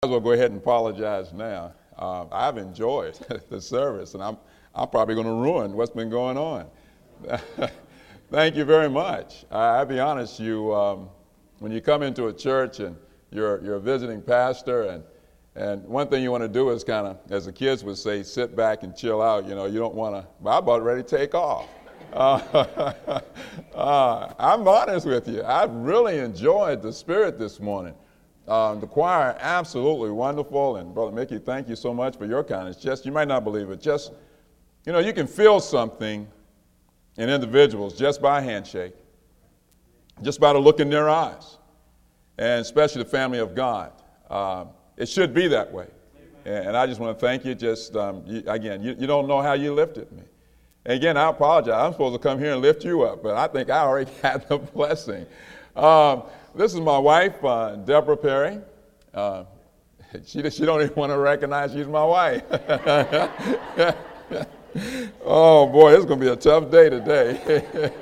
Might as well go ahead and apologize now. I've enjoyed the service, and I'm probably going to ruin what's been going on. Thank you very much. I'll be honest, when you come into a church and you're a visiting pastor, and one thing you want to do is kind of, as the kids would say, sit back and chill out. You know, you don't want to. I'm about ready to take off. I'm honest with you. I've really enjoyed the spirit this morning. The choir, absolutely wonderful. And Brother Mickey, thank you so much for your kindness. Just, you might not believe it, just, you know, you can feel something in individuals just by a handshake, just by the look in their eyes, and especially the family of God. It should be that way. And I just want to thank you. Just, you don't know how you lifted me. And again, I apologize. I'm supposed to come here and lift you up, but I think I already had the blessing. This is my wife, Deborah Perry. She don't even want to recognize she's my wife. Oh boy, it's going to be a tough day today.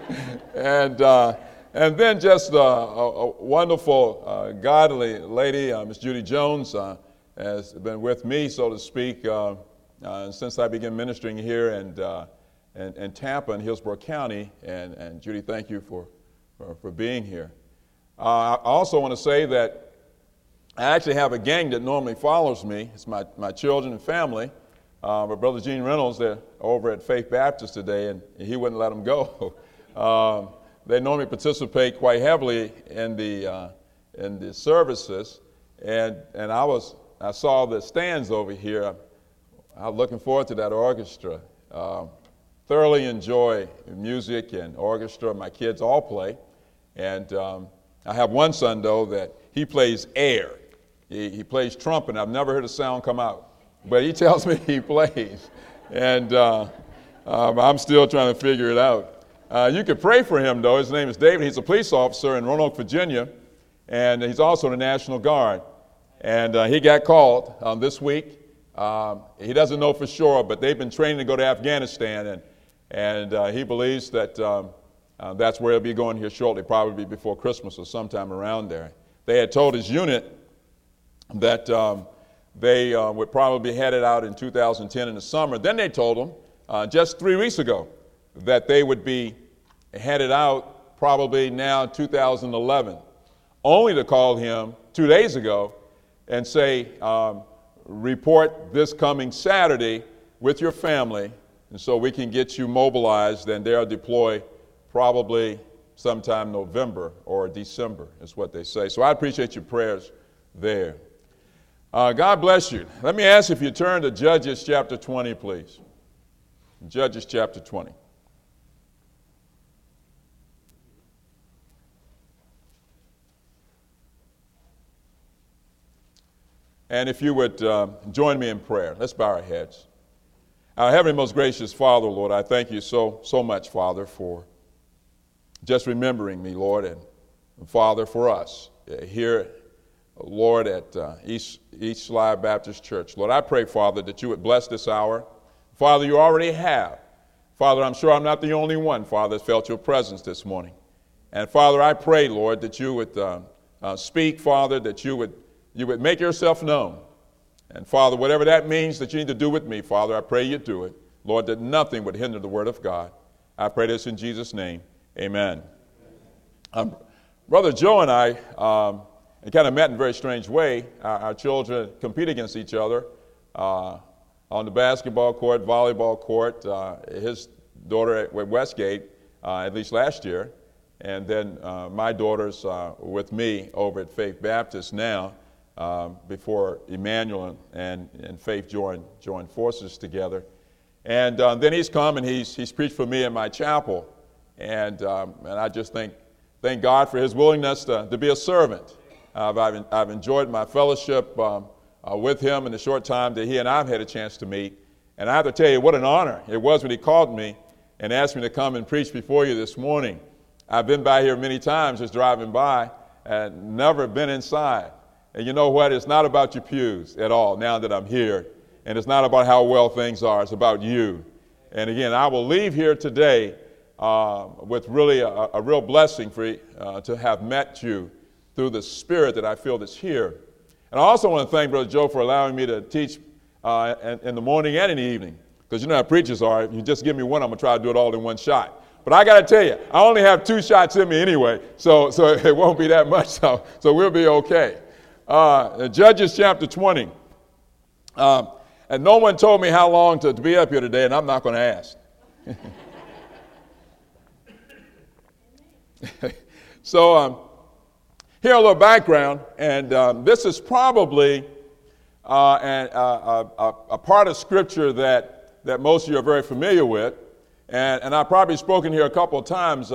And then just a wonderful, godly lady, Miss Judy Jones, has been with me, so to speak, since I began ministering here in Tampa and Hillsborough County. And Judy, thank you for being here. I also want to say that I actually have a gang that normally follows me. It's my children and family. But Brother Gene Reynolds, they're over at Faith Baptist today, and he wouldn't let them go. They normally participate quite heavily in the services, and I saw the stands over here. I'm looking forward to that orchestra. Thoroughly enjoy music and orchestra. My kids all play, and I have one son, though, that he plays air. He plays trumpet. I've never heard a sound come out, but he tells me he plays. And I'm still trying to figure it out. You could pray for him, though. His name is David. He's a police officer in Roanoke, Virginia, and he's also in the National Guard. And he got called this week. He doesn't know for sure, but they've been training to go to Afghanistan, and he believes that that's where he'll be going here shortly, probably before Christmas or sometime around there. They had told his unit that they would probably be headed out in 2010 in the summer. Then they told him just 3 weeks ago that they would be headed out probably now 2011, only to call him 2 days ago and say, report this coming Saturday with your family, and so we can get you mobilized, and they'll deploy probably sometime November or December is what they say. So I appreciate your prayers there. God bless you. Let me ask if you turn to Judges chapter 20, please. Judges chapter 20. And if you would join me in prayer, let's bow our heads. Our heavenly, most gracious Father, Lord, I thank you so much, Father, for just remembering me, Lord, and Father, for us here, Lord, at East Live Baptist Church. Lord, I pray, Father, that you would bless this hour. Father, you already have. Father, I'm sure I'm not the only one, Father, that felt your presence this morning. And Father, I pray, Lord, that you would speak, Father, that you would make yourself known. And Father, whatever that means that you need to do with me, Father, I pray you do it. Lord, that nothing would hinder the word of God. I pray this in Jesus' name. Amen. Brother Joe and I kind of met in a very strange way. Our children compete against each other on the basketball court, volleyball court. His daughter at Westgate, at least last year, and then my daughter's with me over at Faith Baptist now, before Emmanuel and Faith joined forces together. And then he's come and he's preached for me in my chapel. And I just thank God for his willingness to be a servant. I've enjoyed my fellowship with him in the short time that he and I've had a chance to meet. And I have to tell you what an honor it was when he called me and asked me to come and preach before you this morning. I've been by here many times just driving by and never been inside. And you know what? It's not about your pews at all now that I'm here. And it's not about how well things are. It's about you. And again, I will leave here today with really a real blessing to have met you through the spirit that I feel that's here. And I also want to thank Brother Joe for allowing me to teach in the morning and in the evening. Because you know how preachers are. If you just give me one, I'm going to try to do it all in one shot. But I got to tell you, I only have 2 shots in me anyway, so it won't be that much, so we'll be okay. Judges chapter 20. And no one told me how long to be up here today, and I'm not going to ask. So here a little background, and this is probably a part of Scripture that most of you are very familiar with. And I've probably spoken here a couple of times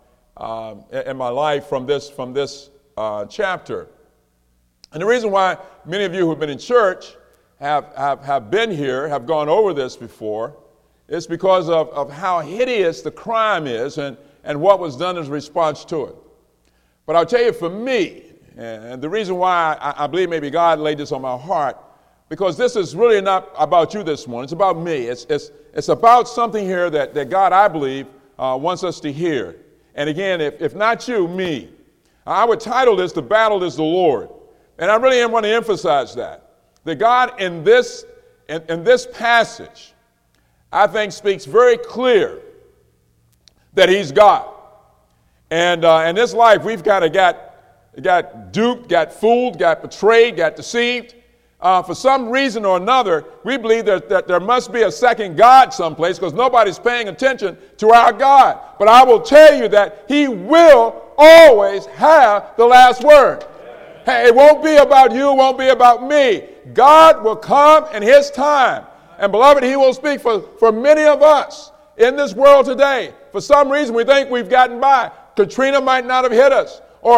in my life from this chapter. And the reason why many of you who've been in church have been here, have gone over this before, is because of how hideous the crime is and what was done as a response to it. But I'll tell you, for me, and the reason why I believe maybe God laid this on my heart, because this is really not about you this morning. It's about me. It's about something here that God, I believe, wants us to hear. And again, if not you, me. I would title this, "The Battle is the Lord." And I really want to emphasize that God in this passage, I think, speaks very clear that he's God. And in this life, we've kind of got duped, got fooled, got betrayed, got deceived. For some reason or another, we believe that there must be a second God someplace because nobody's paying attention to our God. But I will tell you that he will always have the last word. Hey, it won't be about you, it won't be about me. God will come in his time. And beloved, he will speak for many of us in this world today. For some reason, we think we've gotten by. Katrina might not have hit us.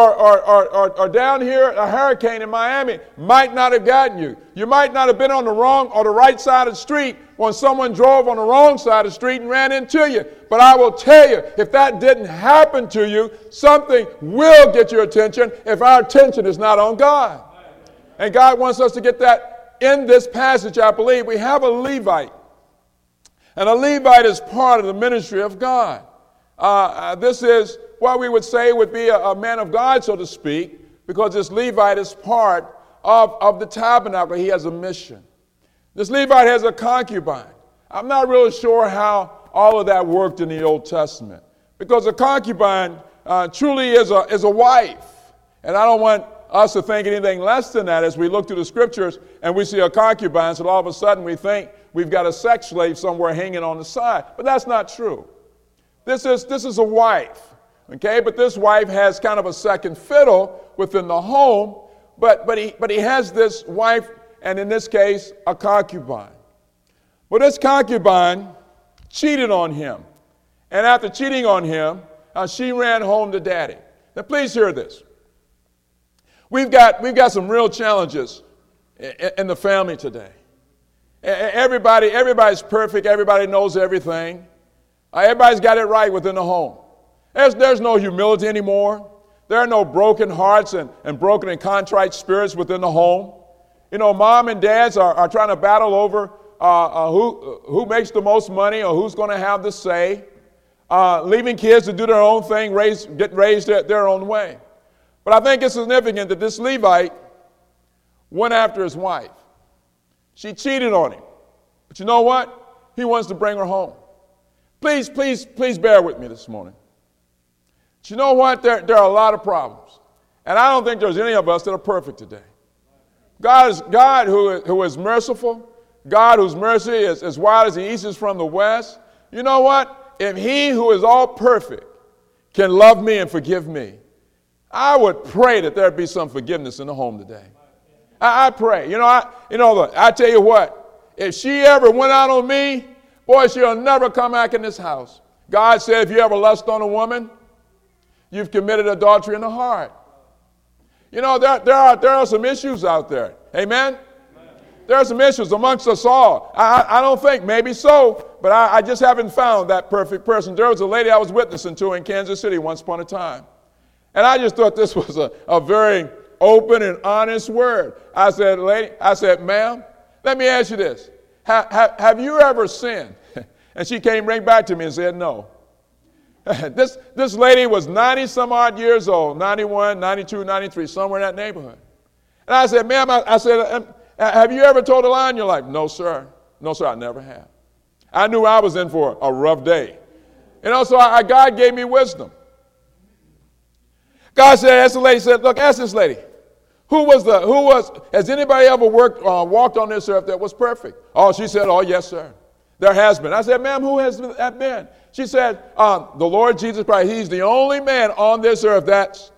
Or down here, a hurricane in Miami might not have gotten you. You might not have been on the wrong or the right side of the street when someone drove on the wrong side of the street and ran into you. But I will tell you, if that didn't happen to you, something will get your attention if our attention is not on God. And God wants us to get that in this passage, I believe. We have a Levite. And a Levite is part of the ministry of God. This is what we would say would be a man of God, so to speak, because this Levite is part of the tabernacle. He has a mission. This Levite has a concubine. I'm not really sure how all of that worked in the Old Testament, because a concubine truly is a wife. And I don't want us to think anything less than that as we look through the Scriptures and we see a concubine, so all of a sudden we think we've got a sex slave somewhere hanging on the side. But that's not true. This is a wife. Okay, but this wife has kind of a second fiddle within the home, but he has this wife, and in this case, a concubine. Well, this concubine cheated on him, and after cheating on him, she ran home to daddy. Now, please hear this. We've got some real challenges in the family today. Everybody's perfect. Everybody knows everything. Everybody's got it right within the home. There's no humility anymore. There are no broken hearts and broken and contrite spirits within the home. You know, mom and dads are trying to battle over who makes the most money or who's going to have the say, leaving kids to do their own thing, get raised their own way. But I think it's significant that this Levite went after his wife. She cheated on him. But you know what? He wants to bring her home. Please bear with me this morning. But you know what? There are a lot of problems. And I don't think there's any of us that are perfect today. God who is merciful, God whose mercy is as wide as the east is from the west. You know what? If he who is all perfect can love me and forgive me, I would pray that there be some forgiveness in the home today. I pray. I tell you what, if she ever went out on me, boy, she'll never come back in this house. God said if you ever lust on a woman, you've committed adultery in the heart. You know, there are some issues out there. Amen? There are some issues amongst us all. I don't think, maybe so, but I just haven't found that perfect person. There was a lady I was witnessing to in Kansas City once upon a time. And I just thought this was a very open and honest word. I said, ma'am, let me ask you this. Have you ever sinned? And she came right back to me and said, no. This lady was 90 some odd years old, 91, 92, 93, somewhere in that neighborhood. And I said, ma'am, I said, have you ever told a lie in your life? No, sir. No, sir, I never have. I knew I was in for a rough day. So God gave me wisdom. God said, ask the lady, said, look, ask this lady. Has anybody ever walked on this earth that was perfect? Oh, she said, oh, yes, sir. There has been. I said, ma'am, who has that been? She said, the Lord Jesus Christ. He's the only man on this earth that's.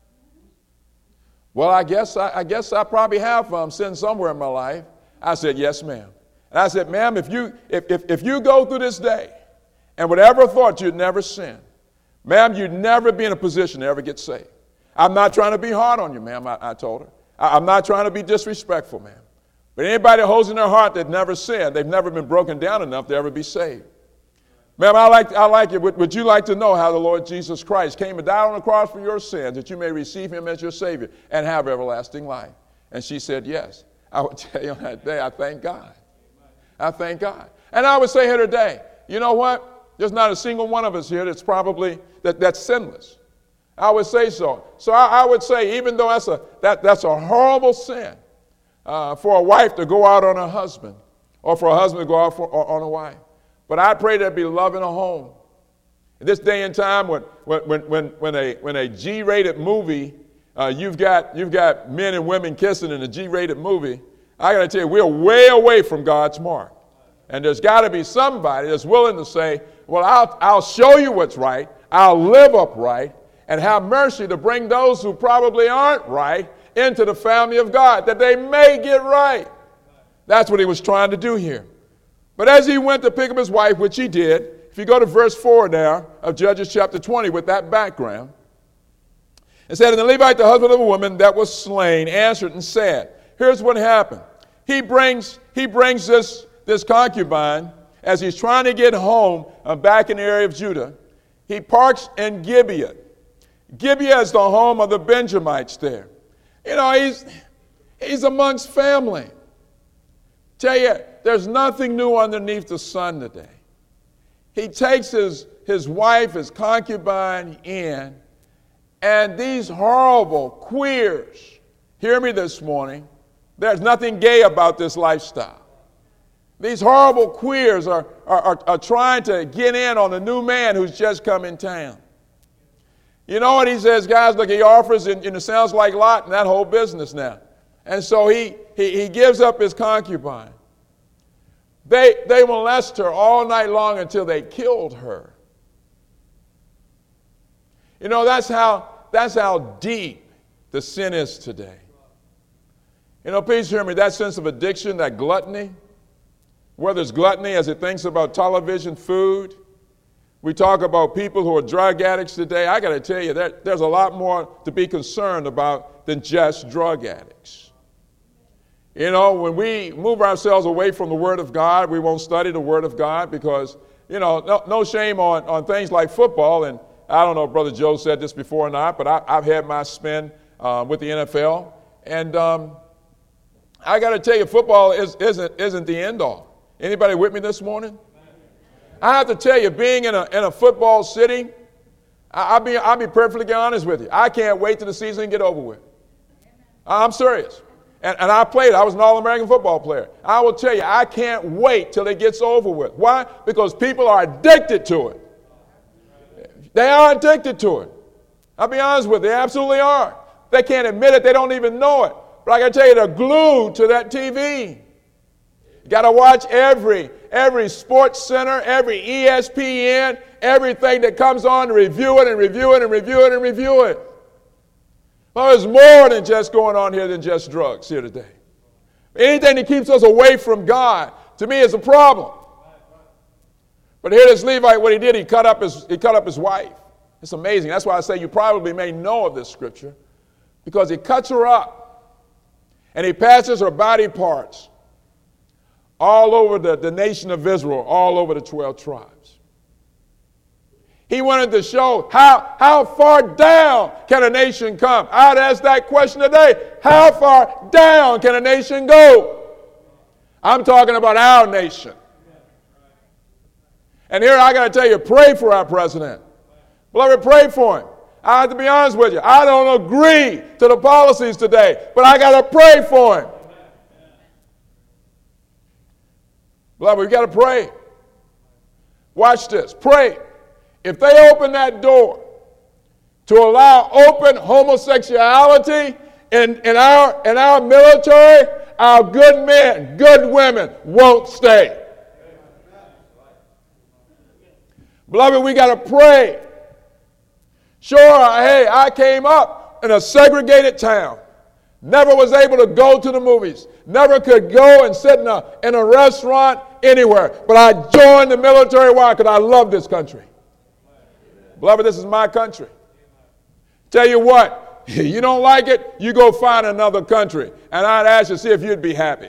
Well, I guess I probably have sinned somewhere in my life. I said, yes, ma'am. And I said, ma'am, if you go through this day and would ever thought you'd never sin, ma'am, you'd never be in a position to ever get saved. I'm not trying to be hard on you, ma'am, I told her. I'm not trying to be disrespectful, ma'am. But anybody that holds in their heart that never sinned, they've never been broken down enough to ever be saved. Ma'am, I like it. Would you like to know how the Lord Jesus Christ came and died on the cross for your sins, that you may receive him as your Savior and have everlasting life? And she said, yes. I would tell you on that day, I thank God. I thank God. And I would say here today, you know what? There's not a single one of us here that's sinless. I would say so. So I would say, even though that's a horrible sin for a wife to go out on her husband, or for a husband to go out on a wife. But I pray there'd be love in a home. In this day and time, when a G-rated movie, you've got men and women kissing in a G-rated movie, I got to tell you, we're way away from God's mark. And there's got to be somebody that's willing to say, well, I'll show you what's right. I'll live upright and have mercy to bring those who probably aren't right into the family of God, that they may get right. That's what he was trying to do here. But as he went to pick up his wife, which he did, if you go to verse 4 now of Judges chapter 20 with that background, it said, and the Levite, the husband of a woman that was slain, answered and said, here's what happened. He brings this concubine, as he's trying to get home back in the area of Judah, he parks in Gibeah. Gibeah is the home of the Benjamites there. He's amongst family. Tell you, there's nothing new underneath the sun today. He takes his wife, his concubine in, and these horrible queers, hear me this morning, there's nothing gay about this lifestyle. These horrible queers are trying to get in on a new man who's just come in town. You know what he says, guys? Look, he offers, and it sounds like Lot and that whole business now. And so he gives up his concubine. They molest her all night long until they killed her. That's how deep the sin is today. Please hear me, that sense of addiction, that gluttony, whether it's gluttony as it thinks about television, food. We talk about people who are drug addicts today. I got to tell you, there's a lot more to be concerned about than just drug addicts. When we move ourselves away from the Word of God, we won't study the Word of God because, no shame on things like football. And I don't know if Brother Joe said this before or not, but I've had my spin with the NFL. And I got to tell you, football isn't the end all. Anybody with me this morning? I have to tell you, being in a football city, I'll be perfectly honest with you. I can't wait till the season get over with. I'm serious. And I played. I was an All-American football player. I will tell you, I can't wait till it gets over with. Why? Because people are addicted to it. They are addicted to it. I'll be honest with you, they absolutely are. They can't admit it. They don't even know it. But I got to tell you, they're glued to that TV. You got to watch every Sports Center, every ESPN, everything that comes on to review it and review it and review it and review it. Well, there's more than just going on here than just drugs here today. Anything that keeps us away from God, to me, is a problem. But here this Levite, what he did, he cut up his wife. It's amazing. That's why I say you probably may know of this scripture, because he cuts her up and he passes her body parts all over the nation of Israel, all over the 12 tribes. He wanted to show how far down can a nation come. I'd ask that question today. How far down can a nation go? I'm talking about our nation. And here I got to tell you, pray for our president. Beloved, pray for him. I have to be honest with you. I don't agree to the policies today, but I got to pray for him. Beloved, we got to pray. Watch this. Pray. If they open that door to allow open homosexuality in our military, our good men, good women won't stay. Beloved, we got to pray. Sure, hey, I came up in a segregated town. Never was able to go to the movies. Never could go and sit in a restaurant anywhere. But I joined the military. Why? Because I love this country. Beloved, this is my country. Tell you what, you don't like it, you go find another country. And I'd ask you to see if you'd be happy.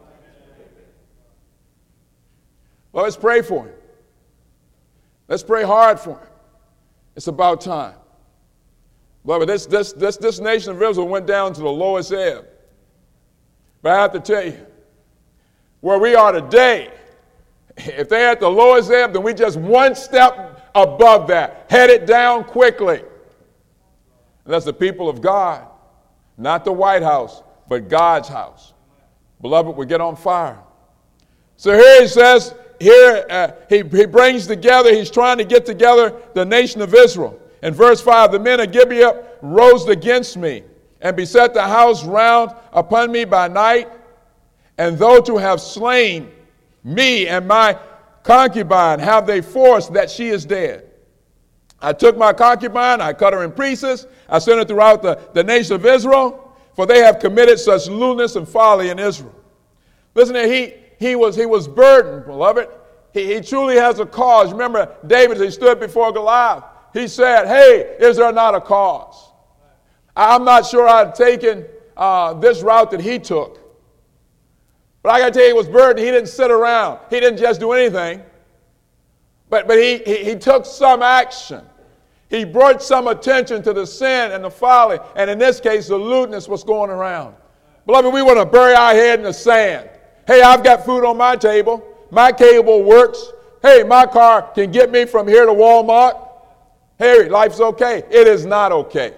Well, let's pray for him. Let's pray hard for him. It's about time. Beloved, this nation of Israel went down to the lowest ebb. But I have to tell you, where we are today, if they're at the lowest ebb, then we just one step above that, headed down quickly. And that's the people of God, not the White House, but God's house. Beloved, we get on fire. So here he says, he brings together, he's trying to get together the nation of Israel. In verse 5, the men of Gibeah rose against me and beset the house round upon me by night, and though to have slain me and my concubine have they forced that she is dead. I took my concubine, I cut her in pieces, I sent her throughout the nation of Israel, for they have committed such lewdness and folly in Israel. Listen here, he was burdened, beloved. He truly has a cause. Remember, David, as he stood before Goliath, he said, hey, is there not a cause? I'm not sure I'd taken this route that he took. But I got to tell you, he was burdened. He didn't sit around. He didn't just do anything. But he took some action. He brought some attention to the sin and the folly, and in this case, the lewdness was going around. Beloved, we want to bury our head in the sand. Hey, I've got food on my table. My cable works. Hey, my car can get me from here to Walmart. Hey, life's okay. It is not okay.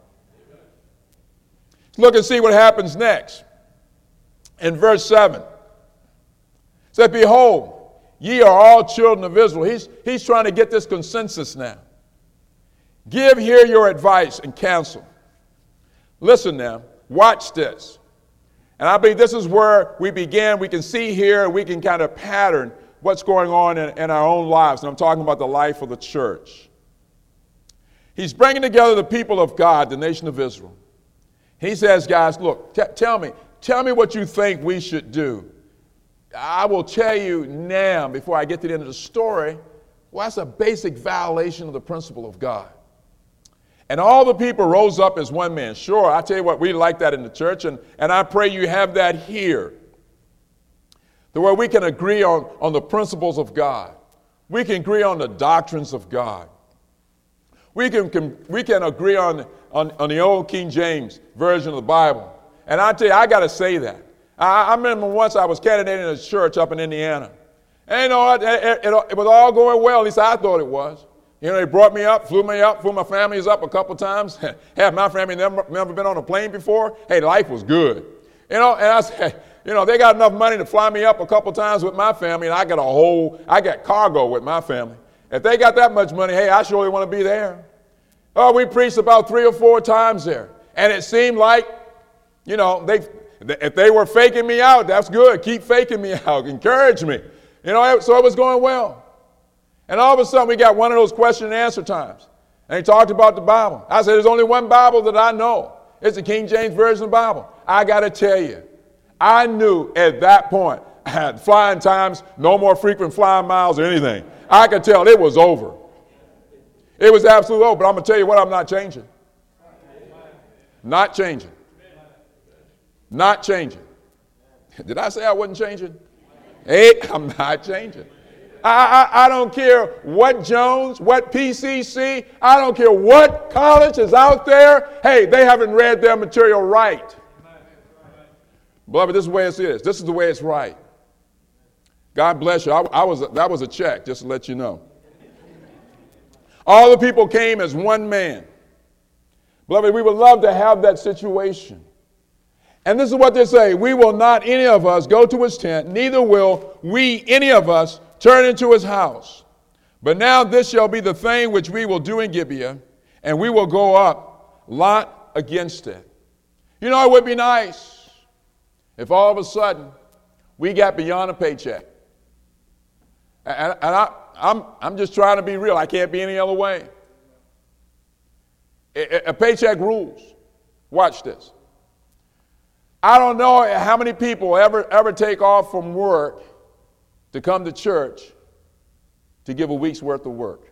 Look and see what happens next. In verse 7, it said, behold, ye are all children of Israel. He's trying to get this consensus now. Give here your advice and counsel. Listen now, watch this. And I believe this is where we begin. We can see here, we can kind of pattern what's going on in our own lives. And I'm talking about the life of the church. He's bringing together the people of God, the nation of Israel. He says, guys, look, tell me what you think we should do. I will tell you now, before I get to the end of the story, well, that's a basic violation of the principle of God. And all the people rose up as one man. Sure, I tell you what, we like that in the church, and I pray you have that here. The way we can agree on the principles of God. We can agree on the doctrines of God. We can agree on the old King James version of the Bible. And I tell you, I got to say that. I remember once I was candidating in a church up in Indiana. And you know what? It was all going well, at least I thought it was. You know, they brought me up, flew my families up a couple times. Have my family never been on a plane before? Hey, life was good. You know, and I said, you know, they got enough money to fly me up a couple times with my family, and I got cargo with my family. If they got that much money, hey, I surely want to be there. Oh, we preached about 3 or 4 times there. And it seemed like, you know, if they were faking me out, that's good. Keep faking me out. Encourage me. You know, so it was going well. And all of a sudden, we got one of those question and answer times. And he talked about the Bible. I said, there's only one Bible that I know. It's the King James Version of the Bible. I got to tell you, I knew at that point, I had flying times, no more frequent flying miles or anything. I could tell it was over. It was absolutely over. But I'm going to tell you what, I'm not changing. Not changing. Not changing. Did I say I wasn't changing? Hey, I'm not changing. I don't care what Jones, what PCC, I don't care what college is out there. Hey, they haven't read their material right. Beloved, this is the way it is. This is the way it's right. God bless you. That was a check, just to let you know. All the people came as one man. Beloved, we would love to have that situation. And this is what they say: we will not any of us go to his tent, neither will we any of us turn into his house. But now this shall be the thing which we will do in Gibeah, and we will go up lot against it. You know, it would be nice if all of a sudden we got beyond a paycheck. And I'm just trying to be real. I can't be any other way. A paycheck rules. Watch this. I don't know how many people ever take off from work to come to church to give a week's worth of work.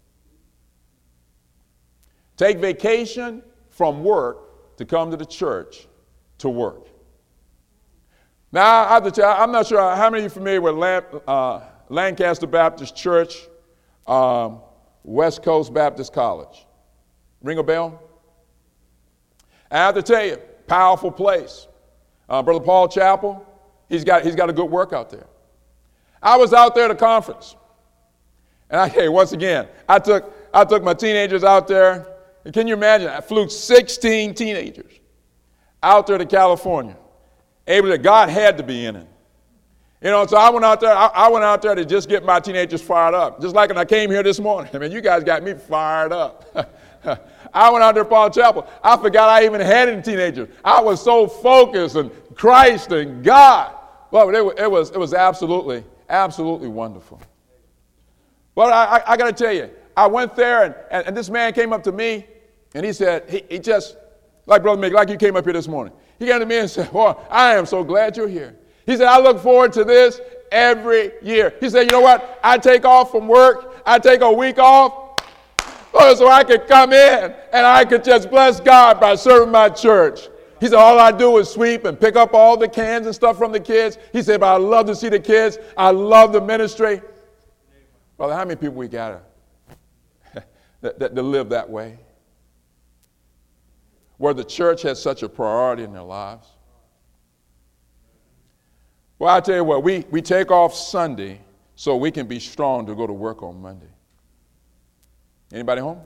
Take vacation from work to come to the church to work. Now, I have to tell you, I'm not sure how many of you are familiar with Lancaster Baptist Church, West Coast Baptist College. Ring a bell? I have to tell you, powerful place. Brother Paul Chappell, he's got a good work out there. I was out there at a conference, and once again, I took my teenagers out there. And can you imagine? I flew 16 teenagers out there to California. God had to be in it. You know, so I went out there to just get my teenagers fired up. Just like when I came here this morning. I mean, you guys got me fired up. I went out there to Paul Chappell. I forgot I even had any teenagers. I was so focused on Christ and God. Well, it was absolutely wonderful. But I got to tell you, I went there, and this man came up to me, and he said, he just, like Brother Mick, like you came up here this morning. He came to me and said, "Boy, I am so glad you're here." He said, "I look forward to this every year." He said, "You know what? I take off from work. I take a week off so I could come in and I could just bless God by serving my church." He said, "All I do is sweep and pick up all the cans and stuff from the kids." He said, "But I love to see the kids. I love the ministry." Brother, how many people we got that live that way? Where the church has such a priority in their lives. Well, I tell you what, we take off Sunday so we can be strong to go to work on Monday. Anybody home?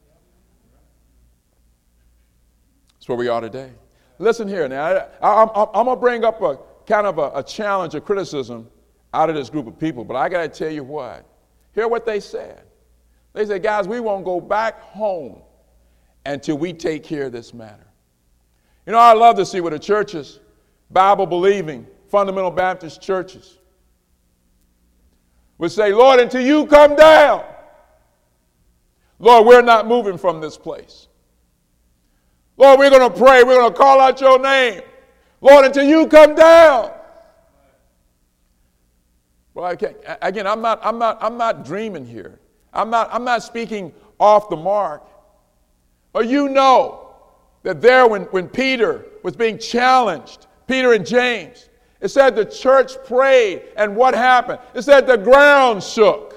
That's where we are today. Listen here now. I'm going to bring up a kind of a challenge, a criticism out of this group of people, but I got to tell you what. Hear what they said. They said, "Guys, we won't go back home until we take care of this matter." You know, I love to see what the churches, Bible-believing, fundamental Baptist churches, would say, "Lord, until you come down, Lord, we're not moving from this place. Lord, we're going to pray. We're going to call out your name. Lord, until you come down." Well, again, I'm not dreaming here. I'm not speaking off the mark. But you know that there, when Peter was being challenged, Peter and James, it said the church prayed, and what happened? It said the ground shook.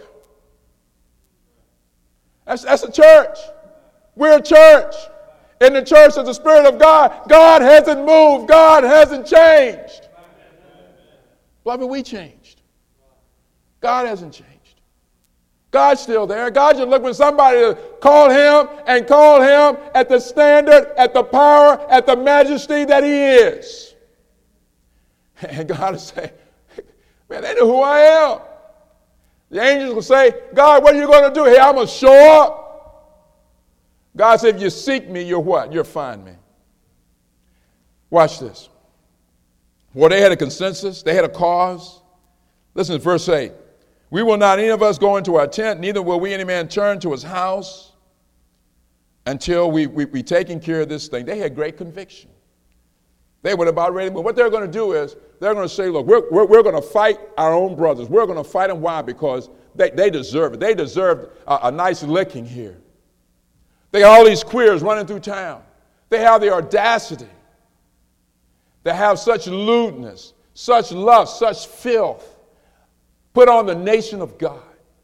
That's a church. We're a church. In the church of the Spirit of God, God hasn't moved. God hasn't changed. Beloved, we changed. God hasn't changed. God's still there. God just looking for somebody to call him at the standard, at the power, at the majesty that he is. And God will say, "Man, they know who I am." The angels will say, "God, what are you going to do? Hey, I'm going to show up." God said, "If you seek me, you're what? You'll find me." Watch this. Well, they had a consensus. They had a cause. Listen to verse 8. "We will not any of us go into our tent, neither will we any man turn to his house until we taken care of this thing." They had great conviction. They were about ready. But what they're going to do is they're going to say, "Look, we're going to fight our own brothers. We're going to fight them." Why? Because they deserve it. They deserve a nice licking here. They got all these queers running through town. They have the audacity. They have such lewdness, such lust, such filth put on the nation of God.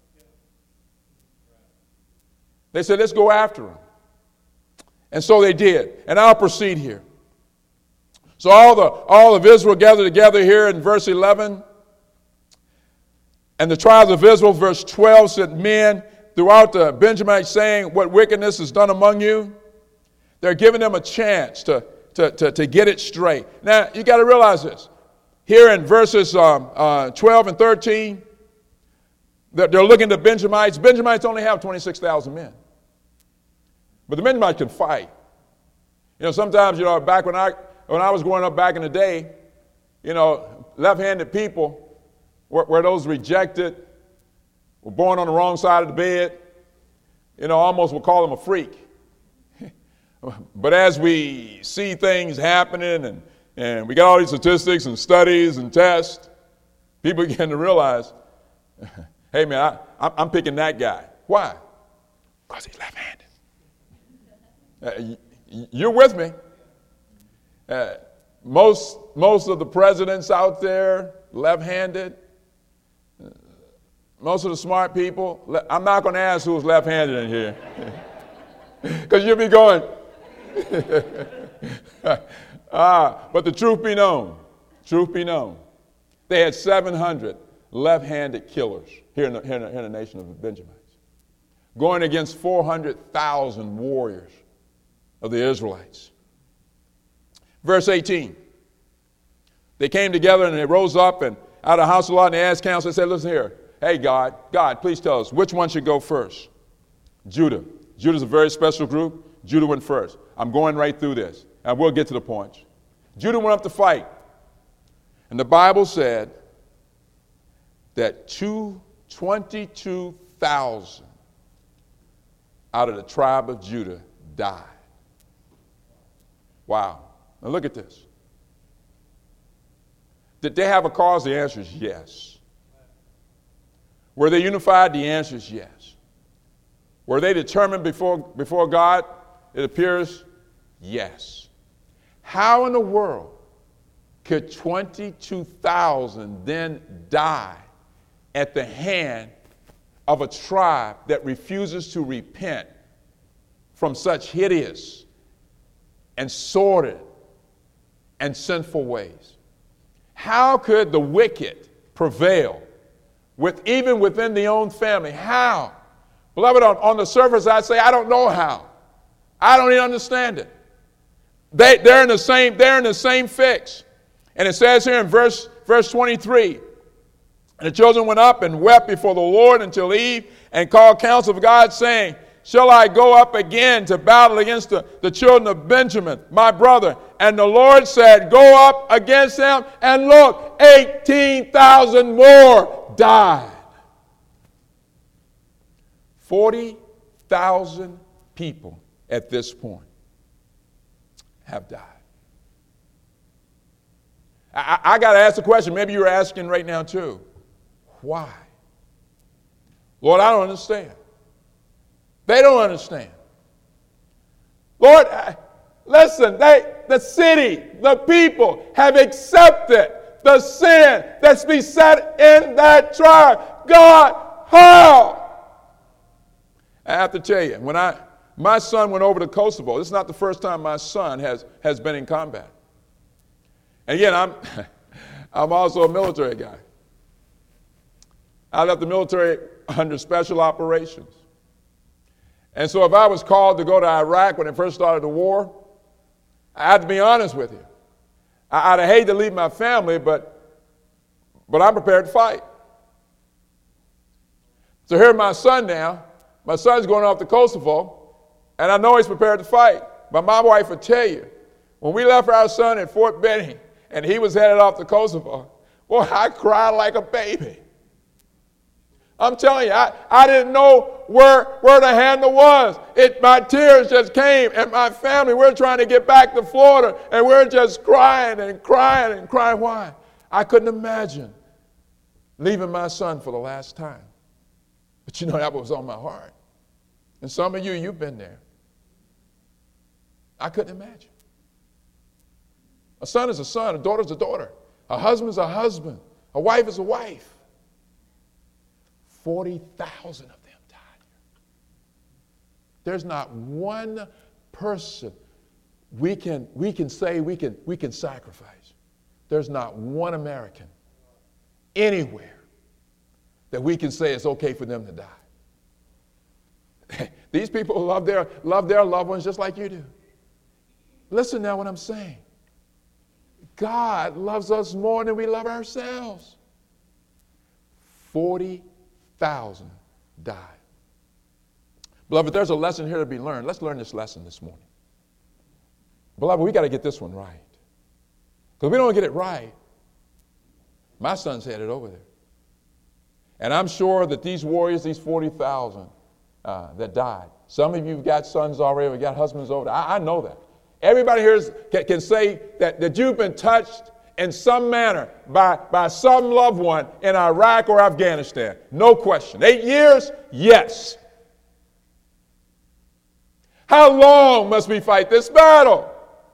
They said, "Let's go after them." And so they did. And I'll proceed here. So all of Israel gathered together here in verse 11. And the tribes of Israel, verse 12, said, "Men throughout the Benjamites, saying, what wickedness is done among you, They're giving them a chance to get it straight. Now, you got to realize this. Here in verses 12 and 13, they're looking at the Benjamites. Benjamites only have 26,000 men. But the Benjamites can fight. You know, sometimes, you know, back when I was growing up back in the day, you know, left-handed people were those rejected, were born on the wrong side of the bed, you know, almost would call them a freak. But as we see things happening and we got all these statistics and studies and tests, people begin to realize, hey, man, I'm picking that guy. Why? Because he's left-handed. You're with me. Most of the presidents out there, left-handed. Most of the smart people, I'm not going to ask who's left-handed in here. Because you'll be going. But the truth be known, they had 700 left-handed killers here in the nation of the Benjamites, going against 400,000 warriors of the Israelites. Verse 18, they came together and they rose up and out of the house of the Lord and they asked counsel. They said, listen here, hey God, please tell us, which one should go first? Judah. Judah's a very special group. Judah went first. I'm going right through this, and we'll get to the points. Judah went up to fight, and the Bible said that 22,000 out of the tribe of Judah died. Wow. Now look at this. Did they have a cause? The answer is yes. Were they unified? The answer is yes. Were they determined before God? It appears yes. How in the world could 22,000 then die at the hand of a tribe that refuses to repent from such hideous and sordid and sinful ways? How could the wicked prevail even within the own family? How? Beloved, on the surface, I'd say, I don't know how. I don't even understand it. They're in the same fix. And it says here in verse 23, and the children went up and wept before the Lord until eve and called counsel of God, saying, shall I go up again to battle against the children of Benjamin, my brother? And the Lord said, go up against them, and look, 18,000 more died. 40,000 people at this point have died. I got to ask the question, maybe you're asking right now too. Why? Lord, I don't understand. They don't understand. Lord, listen, the city, the people have accepted the sin that's beset in that tribe. God, how? I have to tell you, when my son went over to Kosovo, this is not the first time my son has been in combat. And again, I'm also a military guy. I left the military under special operations. And so if I was called to go to Iraq when it first started the war, I have to be honest with you. I'd hate to leave my family, but I'm prepared to fight. So here's my son now. My son's going off to Kosovo, and I know he's prepared to fight. But my wife will tell you, when we left our son at Fort Benning, and he was headed off to Kosovo, boy, I cried like a baby. I'm telling you, I didn't know where the handle was. My tears just came, and my family, we're trying to get back to Florida, and we're just crying and crying and crying. Why? I couldn't imagine leaving my son for the last time. But you know, that was on my heart. And some of you, you've been there. I couldn't imagine. A son is a son, a daughter is a daughter. A husband is a husband. A wife is a wife. 40,000 of them died. There's not one person we can say we can sacrifice. There's not one American anywhere that we can say it's okay for them to die. These people love their loved ones just like you do. Listen now what I'm saying. God loves us more than we love ourselves. 40,000 died. Beloved, there's a lesson here to be learned. Let's learn this lesson this morning. Beloved, we got to get this one right. Because if we don't get it right, my son's headed over there. And I'm sure that these warriors, these 40,000 that died, some of you have got sons already, got husbands over there. I know that. Everybody here can say that you've been touched in some manner by some loved one in Iraq or Afghanistan. No question. 8 years? Yes. How long must we fight this battle?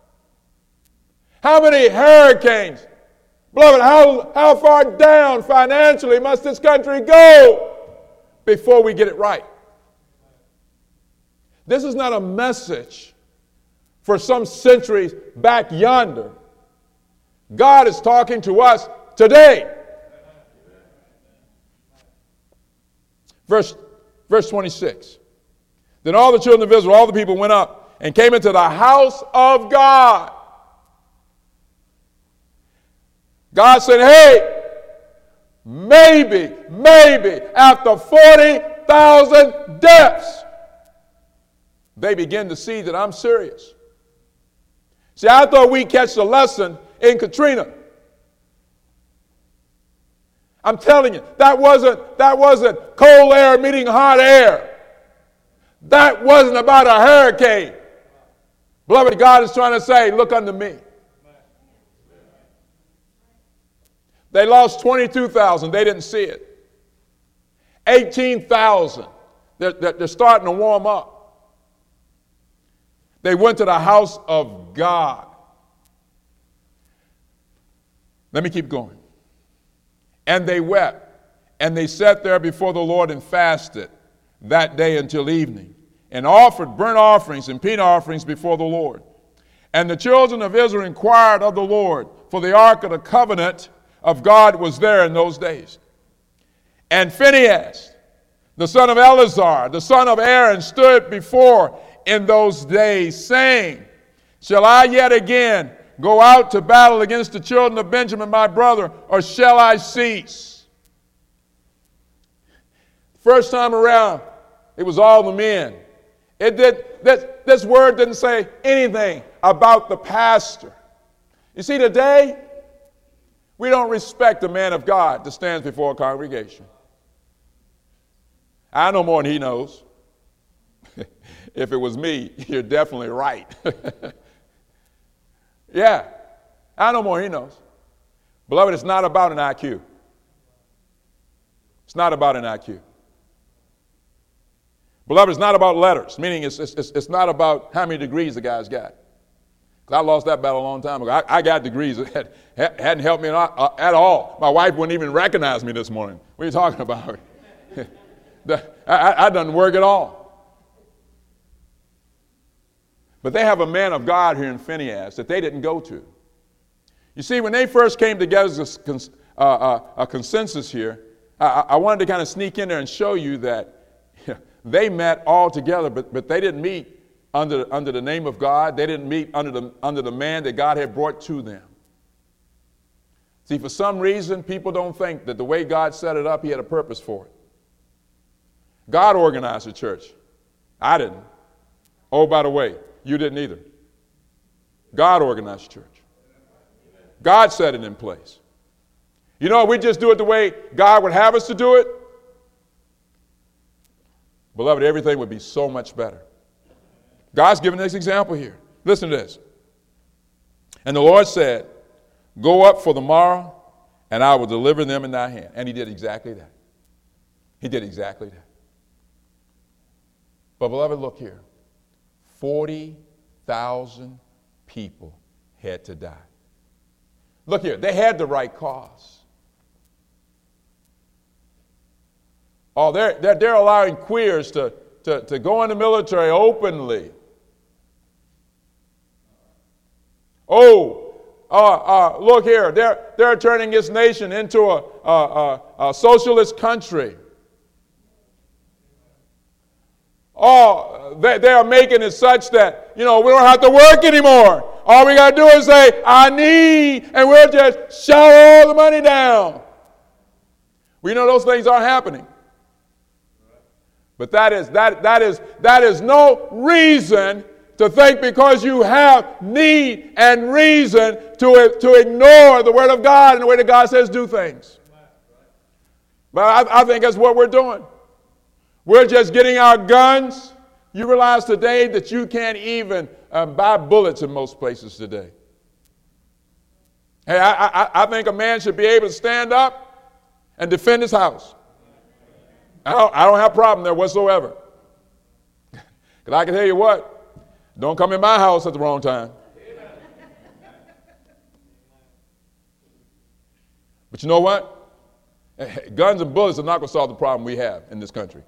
How many hurricanes? Beloved, how far down financially must this country go before we get it right? This is not a message for some centuries back yonder. God is talking to us today. Verse 26. Then all the children of Israel, all the people went up and came into the house of God. God said, hey, maybe after 40,000 deaths, they begin to see that I'm serious. See, I thought we'd catch the lesson in Katrina. I'm telling you, that wasn't cold air meeting hot air. That wasn't about a hurricane. Beloved, God is trying to say, look unto me. They lost 22,000. They didn't see it. 18,000. They're starting to warm up. They went to the house of God. Let me keep going. And they wept, and they sat there before the Lord and fasted that day until evening, and offered burnt offerings and peace offerings before the Lord. And the children of Israel inquired of the Lord, for the ark of the covenant of God was there in those days. And Phinehas, the son of Eleazar, the son of Aaron, stood before in those days, saying, shall I yet again go out to battle against the children of Benjamin, my brother, or shall I cease? First time around, it was all the men. This word didn't say anything about the pastor. You see, today, we don't respect a man of God that stands before a congregation. I know more than he knows. If it was me, you're definitely right. Yeah, I know more than he knows. Beloved, it's not about an IQ. It's not about an IQ. Beloved, it's not about letters, meaning it's not about how many degrees the guy's got. I lost that battle a long time ago. I got degrees that hadn't helped me at all. My wife wouldn't even recognize me this morning. What are you talking about? I didn't work at all. But they have a man of God here in Phinehas that they didn't go to. You see, when they first came together as a consensus here, I wanted to kind of sneak in there and show you that they met all together, but they didn't meet under the name of God. They didn't meet under the man that God had brought to them. See, for some reason, people don't think that the way God set it up, he had a purpose for it. God organized the church. I didn't. Oh, by the way, you didn't either. God organized the church. God set it in place. You know, if we just do it the way God would have us to do it, beloved, everything would be so much better. God's giving this example here. Listen to this. And the Lord said, go up for the morrow, and I will deliver them in thy hand. And he did exactly that. He did exactly that. But beloved, look here. 40,000 people had to die. Look here, they had the right cause. Oh, they're allowing queers to go in the military openly. Look here, they're turning this nation into a socialist country. Oh, they are making it such that, we don't have to work anymore. All we got to do is say, I need, and we'll just shout all the money down. We know those things aren't happening. But that is no reason to think because you have need and reason to ignore the Word of God and the way that God says do things. But I think that's what we're doing. We're just getting our guns. You realize today that you can't even buy bullets in most places today. Hey, I think a man should be able to stand up and defend his house. I don't have a problem there whatsoever. Because I can tell you what, don't come in my house at the wrong time. But you know what? Guns and bullets are not going to solve the problem we have in this country.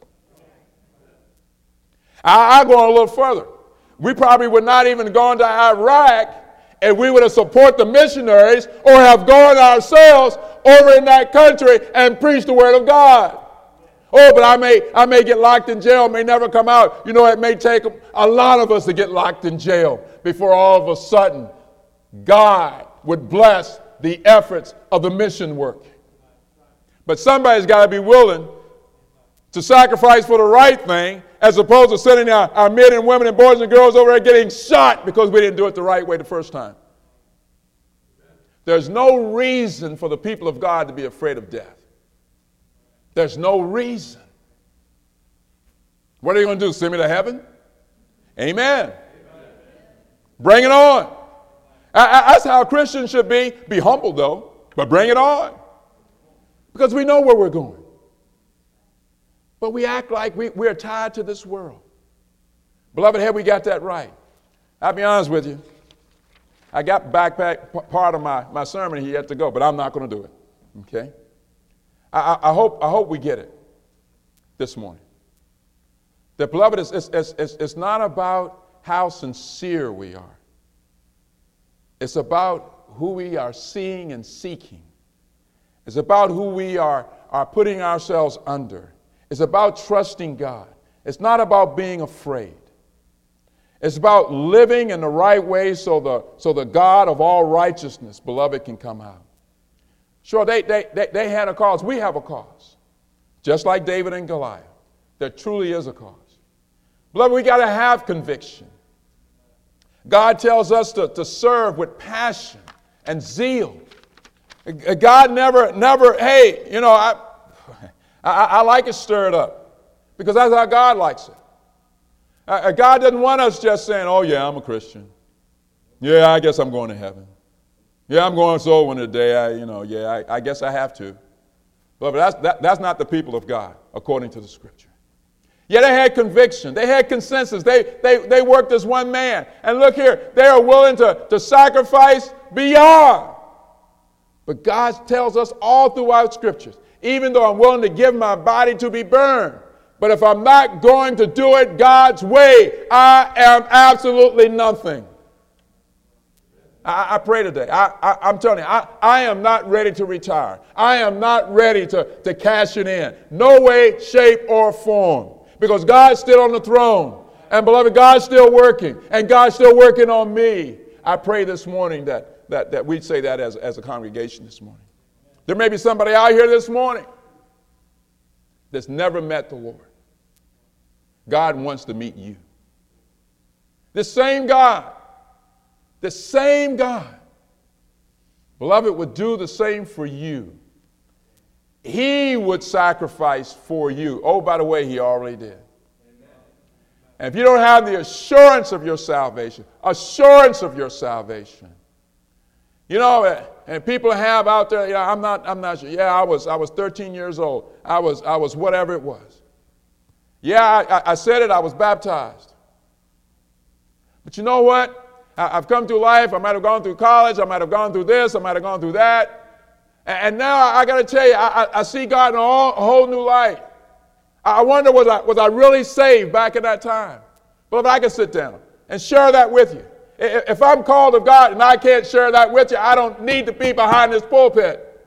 I'll go on a little further. We probably would not even have gone to Iraq if we would have supported the missionaries or have gone ourselves over in that country and preached the Word of God. Oh, but I may get locked in jail, may never come out. It may take a lot of us to get locked in jail before all of a sudden God would bless the efforts of the mission work. But somebody's got to be willing to sacrifice for the right thing as opposed to sending our men and women and boys and girls over there getting shot because we didn't do it the right way the first time. There's no reason for the people of God to be afraid of death. There's no reason. What are you going to do? Send me to heaven? Amen. Bring it on. That's how Christians should be. Be humble, though, but bring it on. Because we know where we're going. But we act like we're tied to this world. Beloved, have we got that right? I'll be honest with you. I got backpack part of my sermon here yet to go, but I'm not going to do it. Okay? I hope we get it this morning. That, beloved, it's not about how sincere we are. It's about who we are seeing and seeking. It's about who we are putting ourselves under. It's about trusting God. It's not about being afraid. It's about living in the right way so the God of all righteousness, beloved, can come out. Sure, they had a cause. We have a cause. Just like David and Goliath. There truly is a cause. Beloved, we got to have conviction. God tells us to serve with passion and zeal. God never, hey, I like it stirred up because that's how God likes it. God doesn't want us just saying, oh, yeah, I'm a Christian. Yeah, I guess I'm going to heaven. Yeah, I'm going to soul winner today. I guess I have to. But that's not the people of God, according to the Scripture. Yeah, they had conviction. They had consensus. They worked as one man. And look here, they are willing to sacrifice beyond. But God tells us all throughout Scriptures, even though I'm willing to give my body to be burned, but if I'm not going to do it God's way, I am absolutely nothing. I pray today. I'm telling you, I am not ready to retire. I am not ready to cash it in. No way, shape, or form. Because God's still on the throne. And beloved, God's still working. And God's still working on me. I pray this morning that we'd say that as a congregation this morning. There may be somebody out here this morning that's never met the Lord. God wants to meet you. The same God, beloved, would do the same for you. He would sacrifice for you. Oh, by the way, he already did. And if you don't have the assurance of your salvation, and people have out there, I'm not sure. Yeah, I was 13 years old. I was whatever it was. Yeah, I said it, I was baptized. But you know what? I've come through life. I might have gone through college. I might have gone through this. I might have gone through that. And now I got to tell you, I see God in a whole new light. I wonder, was I really saved back at that time? But if I can sit down and share that with you. If I'm called of God and I can't share that with you, I don't need to be behind this pulpit.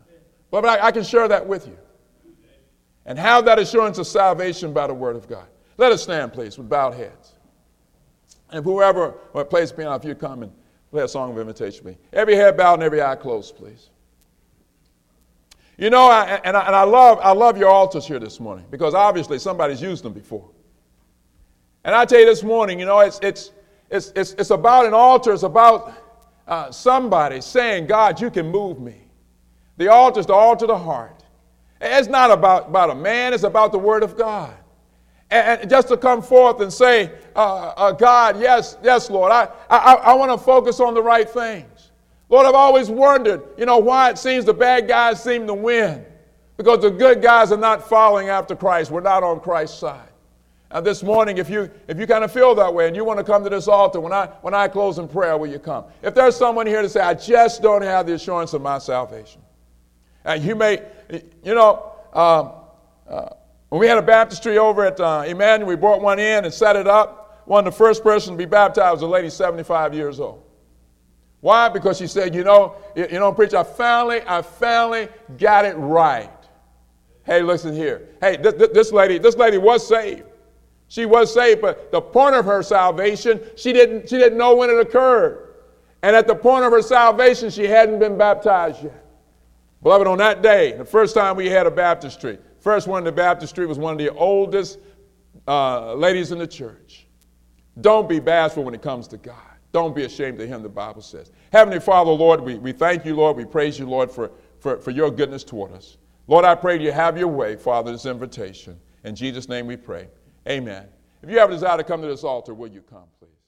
But I can share that with you. And have that assurance of salvation by the Word of God. Let us stand, please, with bowed heads. And whoever plays the piano, if you come and play a song of invitation for me. Every head bowed and every eye closed, please. You know, I love your altars here this morning because obviously somebody's used them before. And I tell you this morning, you know, it's about an altar. It's about somebody saying, God, you can move me. The altar is the altar of the heart. It's not about a man. It's about the word of God. And just to come forth and say, God, yes, Lord, I want to focus on the right things. Lord, I've always wondered, you know, why it seems the bad guys seem to win. Because the good guys are not following after Christ. We're not on Christ's side. And this morning, if you kind of feel that way and you want to come to this altar, when I close in prayer, will you come? If there's someone here to say, I just don't have the assurance of my salvation. And you may, you know, when we had a baptistry over at Emmanuel, we brought one in and set it up. One of the first person to be baptized was a lady 75 years old. Why? Because she said, you know, preacher, I finally got it right. Hey, listen here. Hey, this lady was saved. She was saved, but the point of her salvation, she didn't know when it occurred. And at the point of her salvation, she hadn't been baptized yet. Beloved, on that day, the first time we had a baptistry, first one in the baptistry was one of the oldest ladies in the church. Don't be bashful when it comes to God. Don't be ashamed of him, the Bible says. Heavenly Father, Lord, we thank you, Lord. We praise you, Lord, for your goodness toward us. Lord, I pray you have your way, Father, this invitation. In Jesus' name we pray. Amen. If you have a desire to come to this altar, will you come, please?